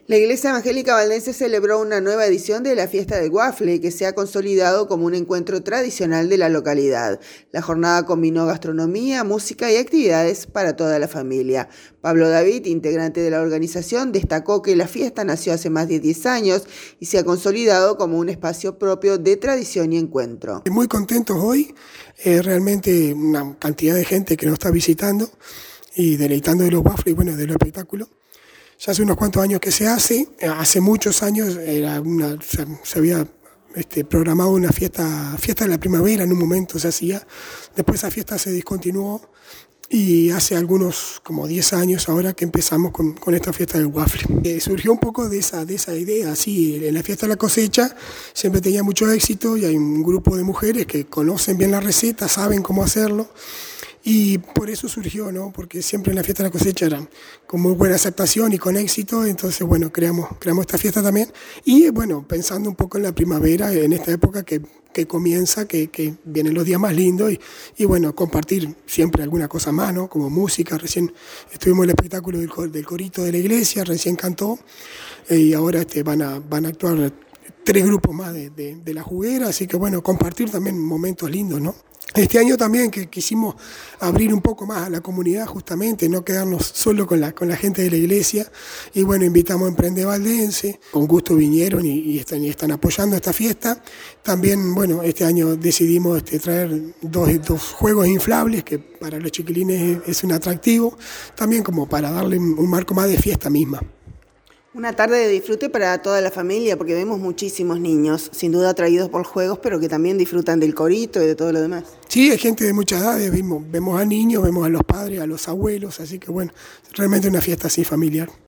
La Iglesia Evangélica Valdense celebró una nueva edición de la Fiesta del Waffle, que se ha consolidado como un encuentro tradicional de la localidad. La jornada combinó gastronomía, música y actividades para toda la familia. Pablo David, integrante de la organización, destacó que la fiesta nació hace más de 10 años y se ha consolidado como un espacio propio de tradición y encuentro. Muy contentos hoy, realmente una cantidad de gente que nos está visitando y deleitando de los waffles y bueno, del espectáculo. Ya hace unos cuantos años que se hace muchos años se había programado una fiesta de la primavera, en un momento se hacía, después esa fiesta se discontinuó y hace algunos como 10 años ahora que empezamos con esta fiesta del waffle. Surgió un poco de esa idea, sí, en la fiesta de la cosecha siempre tenía mucho éxito y hay un grupo de mujeres que conocen bien la receta, saben cómo hacerlo. Y por eso surgió, ¿no? Porque siempre en la fiesta de la cosecha era con muy buena aceptación y con éxito, entonces bueno, creamos esta fiesta también. Y bueno, pensando un poco en la primavera, en esta época que comienza, que vienen los días más lindos y bueno, compartir siempre alguna cosa más, ¿no? Como música, recién estuvimos en el espectáculo del corito de la iglesia, recién cantó, y ahora van a actuar 3 grupos más de la juguera, así que bueno, compartir también momentos lindos, ¿no? Este año también que quisimos abrir un poco más a la comunidad, justamente, no quedarnos solo con la gente de la iglesia. Y bueno, invitamos a Emprende Valdense, con gusto vinieron y están apoyando esta fiesta. También, bueno, este año decidimos traer dos juegos inflables, que para los chiquilines es un atractivo, también como para darle un marco más de fiesta misma. Una tarde de disfrute para toda la familia, porque vemos muchísimos niños, sin duda atraídos por juegos, pero que también disfrutan del corito y de todo lo demás. Sí, hay gente de muchas edades, vemos a niños, vemos a los padres, a los abuelos, así que bueno, realmente una fiesta así familiar.